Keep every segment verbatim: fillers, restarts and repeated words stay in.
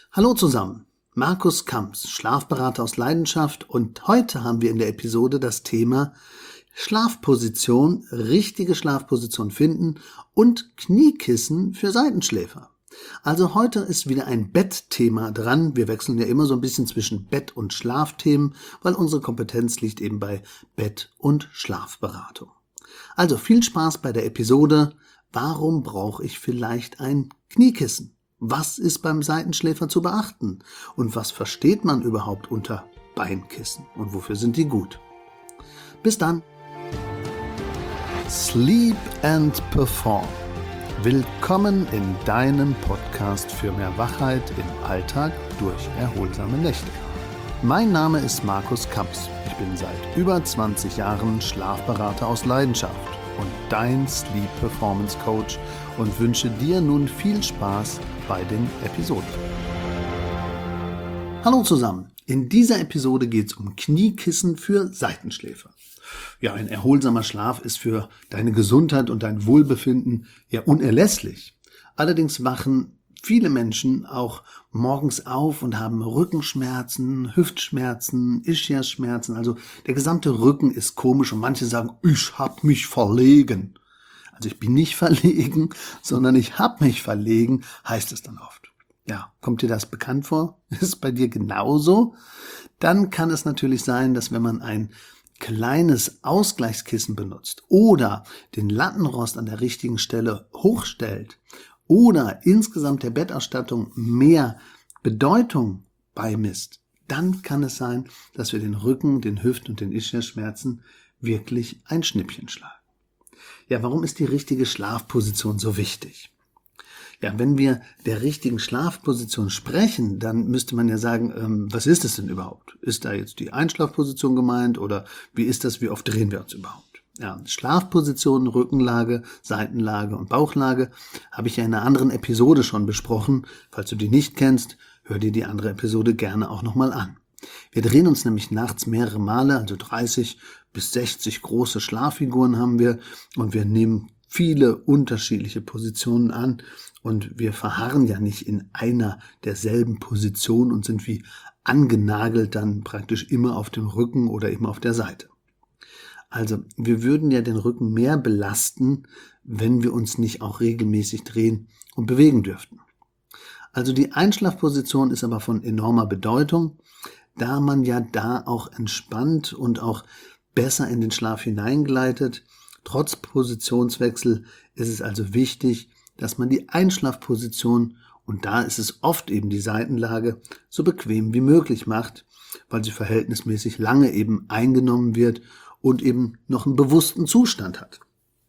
Hallo zusammen, Markus Kamps, Schlafberater aus Leidenschaft, und heute haben wir in der Episode das Thema Schlafposition, richtige Schlafposition finden und Kniekissen für Seitenschläfer. Also heute ist wieder ein Bettthema dran. Wir wechseln ja immer so ein bisschen zwischen Bett- und Schlafthemen, weil unsere Kompetenz liegt eben bei Bett- und Schlafberatung. Also viel Spaß bei der Episode. Warum brauche ich vielleicht ein Kniekissen? Was ist beim Seitenschläfer zu beachten? Und was versteht man überhaupt unter Beinkissen? Und wofür sind die gut? Bis dann! Sleep and Perform. Willkommen in deinem Podcast für mehr Wachheit im Alltag durch erholsame Nächte. Mein Name ist Markus Kamps. Ich bin seit über zwanzig Jahren Schlafberater aus Leidenschaft und dein Sleep Performance Coach und wünsche dir nun viel Spaß bei den Episoden. Hallo zusammen, in dieser Episode geht es um Kniekissen für Seitenschläfer. Ja, ein erholsamer Schlaf ist für deine Gesundheit und dein Wohlbefinden ja unerlässlich. Allerdings wachen viele Menschen auch morgens auf und haben Rückenschmerzen, Hüftschmerzen, Ischiasschmerzen, also der gesamte Rücken ist komisch und manche sagen, ich hab mich verlegen. Also ich bin nicht verlegen, sondern ich hab mich verlegen, heißt es dann oft. Ja, kommt dir das bekannt vor? Ist es bei dir genauso? Dann kann es natürlich sein, dass wenn man ein kleines Ausgleichskissen benutzt oder den Lattenrost an der richtigen Stelle hochstellt oder insgesamt der Bettausstattung mehr Bedeutung beimisst, dann kann es sein, dass wir den Rücken, den Hüft- und den Ischiasschmerzen wirklich ein Schnippchen schlagen. Ja, warum ist die richtige Schlafposition so wichtig? Ja, wenn wir der richtigen Schlafposition sprechen, dann müsste man ja sagen, ähm, was ist es denn überhaupt? Ist da jetzt die Einschlafposition gemeint oder wie ist das, wie oft drehen wir uns überhaupt? Ja, Schlafposition, Rückenlage, Seitenlage und Bauchlage habe ich ja in einer anderen Episode schon besprochen. Falls du die nicht kennst, hör dir die andere Episode gerne auch nochmal an. Wir drehen uns nämlich nachts mehrere Male, also dreißig bis sechzig große Schlaffiguren haben wir und wir nehmen viele unterschiedliche Positionen an und wir verharren ja nicht in einer derselben Position und sind wie angenagelt dann praktisch immer auf dem Rücken oder immer auf der Seite. Also wir würden ja den Rücken mehr belasten, wenn wir uns nicht auch regelmäßig drehen und bewegen dürften. Also die Einschlafposition ist aber von enormer Bedeutung, da man ja da auch entspannt und auch besser in den Schlaf hineingleitet. Trotz Positionswechsel ist es also wichtig, dass man die Einschlafposition, und da ist es oft eben die Seitenlage, so bequem wie möglich macht, weil sie verhältnismäßig lange eben eingenommen wird und eben noch einen bewussten Zustand hat.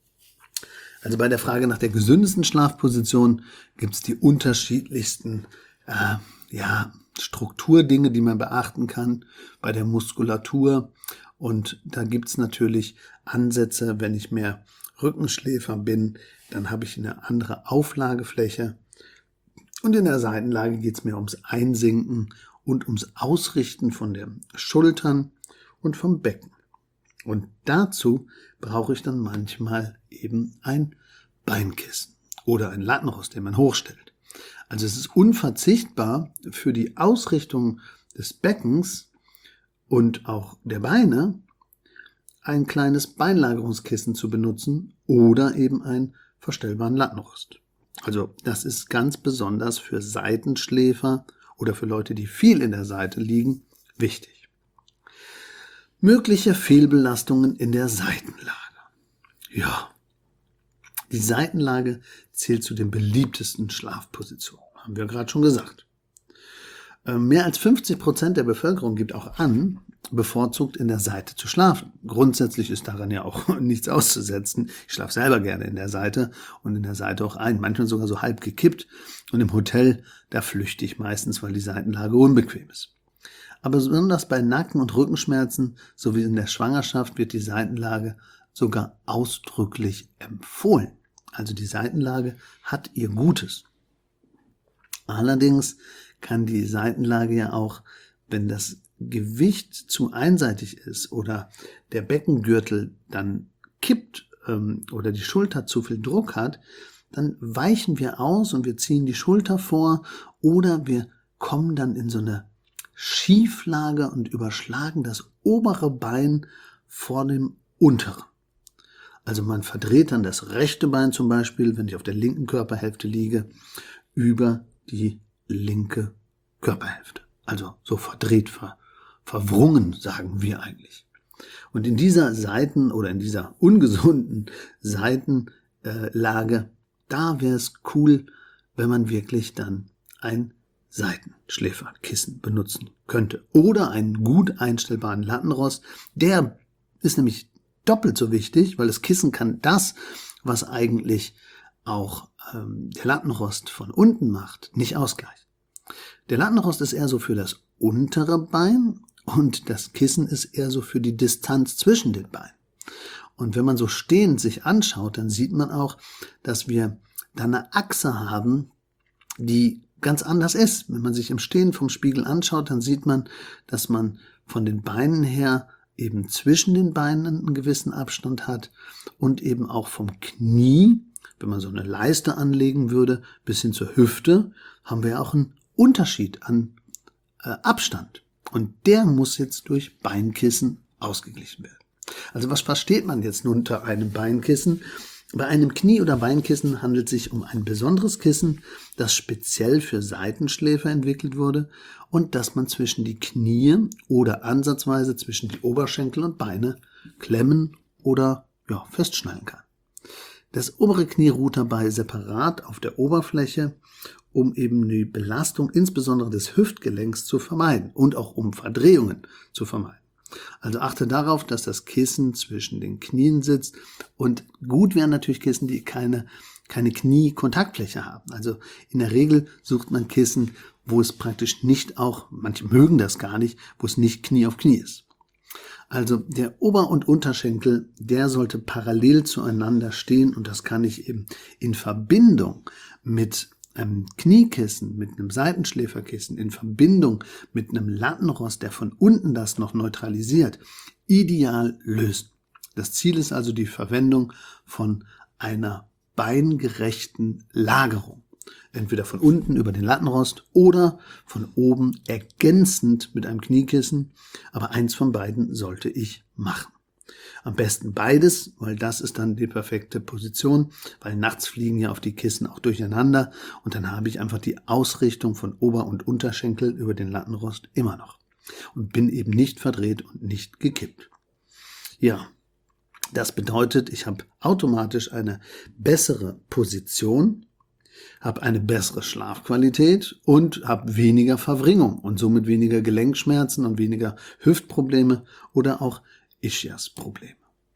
Also bei der Frage nach der gesündesten Schlafposition gibt es die unterschiedlichsten äh, ja, Strukturdinge, die man beachten kann bei der Muskulatur. Und da gibt es natürlich Ansätze, wenn ich mehr Rückenschläfer bin, dann habe ich eine andere Auflagefläche. Und in der Seitenlage geht es mir ums Einsinken und ums Ausrichten von den Schultern und vom Becken. Und dazu brauche ich dann manchmal eben ein Beinkissen oder ein Lattenrost, den man hochstellt. Also es ist unverzichtbar für die Ausrichtung des Beckens und auch der Beine, ein kleines Beinlagerungskissen zu benutzen oder eben einen verstellbaren Lattenrost. Also das ist ganz besonders für Seitenschläfer oder für Leute, die viel in der Seite liegen, wichtig. Mögliche Fehlbelastungen in der Seitenlage. Ja, die Seitenlage zählt zu den beliebtesten Schlafpositionen, haben wir gerade schon gesagt. Mehr als fünfzig Prozent der Bevölkerung gibt auch an, bevorzugt in der Seite zu schlafen. Grundsätzlich ist daran ja auch nichts auszusetzen. Ich schlafe selber gerne in der Seite und in der Seite auch ein, manchmal sogar so halb gekippt. Und im Hotel, da flüchte ich meistens, weil die Seitenlage unbequem ist. Aber besonders bei Nacken- und Rückenschmerzen sowie in der Schwangerschaft wird die Seitenlage sogar ausdrücklich empfohlen. Also die Seitenlage hat ihr Gutes. Allerdings kann die Seitenlage ja auch, wenn das Gewicht zu einseitig ist oder der Beckengürtel dann kippt ähm, oder die Schulter zu viel Druck hat, dann weichen wir aus und wir ziehen die Schulter vor oder wir kommen dann in so eine Schieflage und überschlagen das obere Bein vor dem unteren. Also man verdreht dann das rechte Bein zum Beispiel, wenn ich auf der linken Körperhälfte liege, über die linke Körperhälfte. Also so verdreht, ver, verwrungen, sagen wir eigentlich. Und in dieser Seiten- oder in dieser ungesunden Seitenlage, da wäre es cool, wenn man wirklich dann ein Seitenschläferkissen benutzen könnte. Oder einen gut einstellbaren Lattenrost. Der ist nämlich doppelt so wichtig, weil das Kissen kann das, was eigentlich auch ähm, der Lattenrost von unten macht, nicht ausgleichen. Der Lattenrost ist eher so für das untere Bein und das Kissen ist eher so für die Distanz zwischen den Beinen. Und wenn man so stehend sich anschaut, dann sieht man auch, dass wir da eine Achse haben, die ganz anders ist. Wenn man sich im Stehen vom Spiegel anschaut, dann sieht man, dass man von den Beinen her eben zwischen den Beinen einen gewissen Abstand hat und eben auch vom Knie, wenn man so eine Leiste anlegen würde, bis hin zur Hüfte, haben wir auch einen Unterschied an äh, Abstand. Und der muss jetzt durch Beinkissen ausgeglichen werden. Also was versteht man jetzt nun unter einem Beinkissen? Bei einem Knie- oder Beinkissen handelt es sich um ein besonderes Kissen, das speziell für Seitenschläfer entwickelt wurde und das man zwischen die Knie oder ansatzweise zwischen die Oberschenkel und Beine klemmen oder ja, festschnallen kann. Das obere Knie ruht dabei separat auf der Oberfläche, um eben die Belastung insbesondere des Hüftgelenks zu vermeiden und auch um Verdrehungen zu vermeiden. Also achte darauf, dass das Kissen zwischen den Knien sitzt und gut wären natürlich Kissen, die keine, keine Kniekontaktfläche haben. Also in der Regel sucht man Kissen, wo es praktisch nicht auch, manche mögen das gar nicht, wo es nicht Knie auf Knie ist. Also der Ober- und Unterschenkel, der sollte parallel zueinander stehen und das kann ich eben in Verbindung mit einem Kniekissen, mit einem Seitenschläferkissen, in Verbindung mit einem Lattenrost, der von unten das noch neutralisiert, ideal lösen. Das Ziel ist also die Verwendung von einer beingerechten Lagerung. Entweder von unten über den Lattenrost oder von oben ergänzend mit einem Kniekissen, aber eins von beiden sollte ich machen. Am besten beides, weil das ist dann die perfekte Position, weil nachts fliegen ja auf die Kissen auch durcheinander und dann habe ich einfach die Ausrichtung von Ober- und Unterschenkel über den Lattenrost immer noch und bin eben nicht verdreht und nicht gekippt. Ja, das bedeutet, ich habe automatisch eine bessere Position, habe eine bessere Schlafqualität und habe weniger Verwringung und somit weniger Gelenkschmerzen und weniger Hüftprobleme oder auch Ischias-Probleme.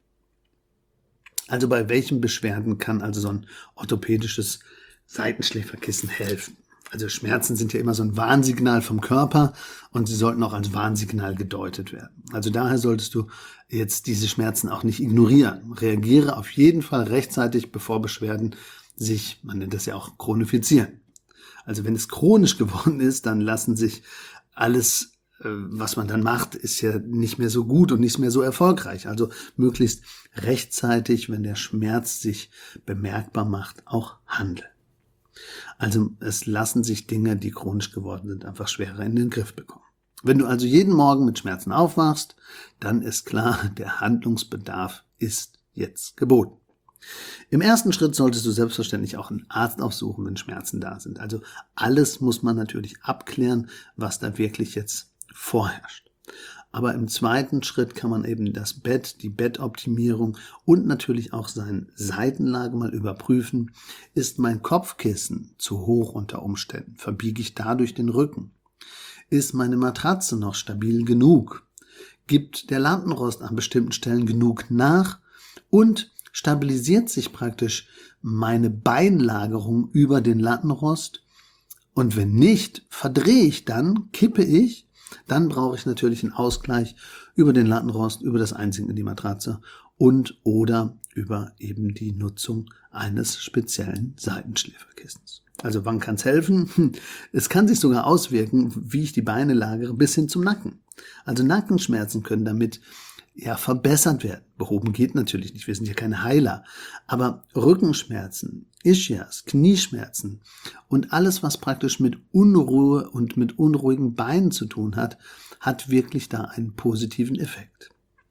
Also bei welchen Beschwerden kann also so ein orthopädisches Seitenschläferkissen helfen? Also Schmerzen sind ja immer so ein Warnsignal vom Körper und sie sollten auch als Warnsignal gedeutet werden. Also daher solltest du jetzt diese Schmerzen auch nicht ignorieren. Reagiere auf jeden Fall rechtzeitig, bevor Beschwerden sich, man nennt das ja auch, chronifizieren. Also wenn es chronisch geworden ist, dann lassen sich alles, was man dann macht, ist ja nicht mehr so gut und nicht mehr so erfolgreich. Also möglichst rechtzeitig, wenn der Schmerz sich bemerkbar macht, auch handeln. Also es lassen sich Dinge, die chronisch geworden sind, einfach schwerer in den Griff bekommen. Wenn du also jeden Morgen mit Schmerzen aufwachst, dann ist klar, der Handlungsbedarf ist jetzt geboten. Im ersten Schritt solltest du selbstverständlich auch einen Arzt aufsuchen, wenn Schmerzen da sind. Also alles muss man natürlich abklären, was da wirklich jetzt vorherrscht. Aber im zweiten Schritt kann man eben das Bett, die Bettoptimierung und natürlich auch seine Seitenlage mal überprüfen. Ist mein Kopfkissen zu hoch unter Umständen? Verbiege ich dadurch den Rücken? Ist meine Matratze noch stabil genug? Gibt der Lattenrost an bestimmten Stellen genug nach? Und stabilisiert sich praktisch meine Beinlagerung über den Lattenrost? Und wenn nicht, verdrehe ich dann, kippe ich, dann brauche ich natürlich einen Ausgleich über den Lattenrost, über das Einsinken in die Matratze und oder über eben die Nutzung eines speziellen Seitenschläferkissens. Also wann kann es helfen? Es kann sich sogar auswirken, wie ich die Beine lagere, bis hin zum Nacken. Also Nackenschmerzen können damit ja verbessert werden. Behoben geht natürlich nicht, wir sind ja keine Heiler. Aber Rückenschmerzen, Ischias, Knieschmerzen und alles, was praktisch mit Unruhe und mit unruhigen Beinen zu tun hat, hat wirklich da einen positiven Effekt.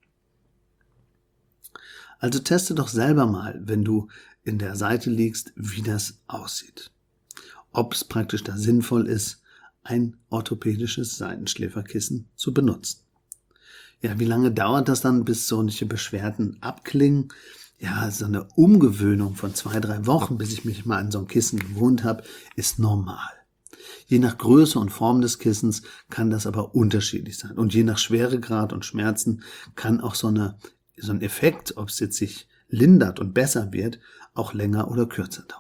Also teste doch selber mal, wenn du in der Seite liegst, wie das aussieht. Ob es praktisch da sinnvoll ist, ein orthopädisches Seitenschläferkissen zu benutzen. Ja, wie lange dauert das dann, bis solche Beschwerden abklingen? Ja, so eine Umgewöhnung von zwei, drei Wochen, bis ich mich mal an so ein Kissen gewohnt habe, ist normal. Je nach Größe und Form des Kissens kann das aber unterschiedlich sein. Und je nach Schweregrad und Schmerzen kann auch so, eine, so ein Effekt, ob es jetzt sich lindert und besser wird, auch länger oder kürzer dauern.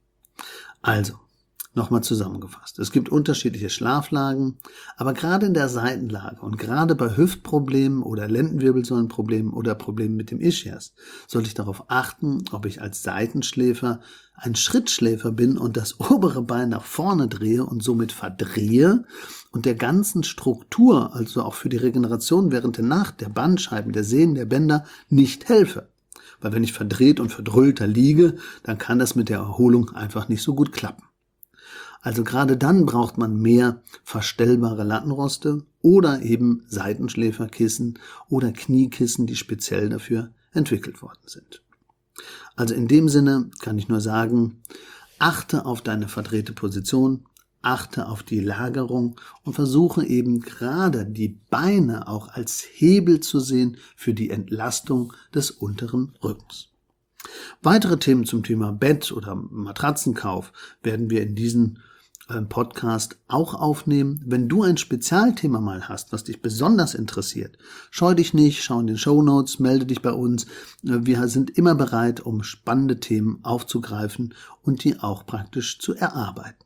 Also, nochmal zusammengefasst. Es gibt unterschiedliche Schlaflagen, aber gerade in der Seitenlage und gerade bei Hüftproblemen oder Lendenwirbelsäulenproblemen oder Problemen mit dem Ischias sollte ich darauf achten, ob ich als Seitenschläfer ein Schrittschläfer bin und das obere Bein nach vorne drehe und somit verdrehe und der ganzen Struktur, also auch für die Regeneration während der Nacht, der Bandscheiben, der Sehnen, der Bänder, nicht helfe. Weil wenn ich verdreht und verdrüllter liege, dann kann das mit der Erholung einfach nicht so gut klappen. Also gerade dann braucht man mehr verstellbare Lattenroste oder eben Seitenschläferkissen oder Kniekissen, die speziell dafür entwickelt worden sind. Also in dem Sinne kann ich nur sagen, achte auf deine verdrehte Position, achte auf die Lagerung und versuche eben gerade die Beine auch als Hebel zu sehen für die Entlastung des unteren Rückens. Weitere Themen zum Thema Bett oder Matratzenkauf werden wir in diesem Podcast auch aufnehmen. Wenn du ein Spezialthema mal hast, was dich besonders interessiert, scheu dich nicht, schau in den Shownotes, melde dich bei uns. Wir sind immer bereit, um spannende Themen aufzugreifen und die auch praktisch zu erarbeiten.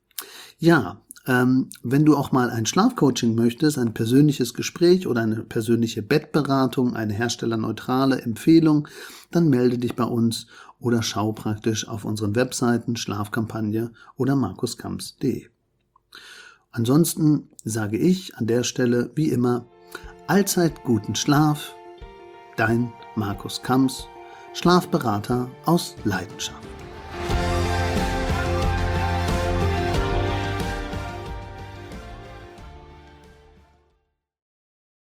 Ja, ähm, wenn du auch mal ein Schlafcoaching möchtest, ein persönliches Gespräch oder eine persönliche Bettberatung, eine herstellerneutrale Empfehlung, dann melde dich bei uns oder schau praktisch auf unseren Webseiten Schlafkampagne oder markus kamps punkt de. Ansonsten sage ich an der Stelle wie immer, allzeit guten Schlaf, dein Markus Kamps, Schlafberater aus Leidenschaft.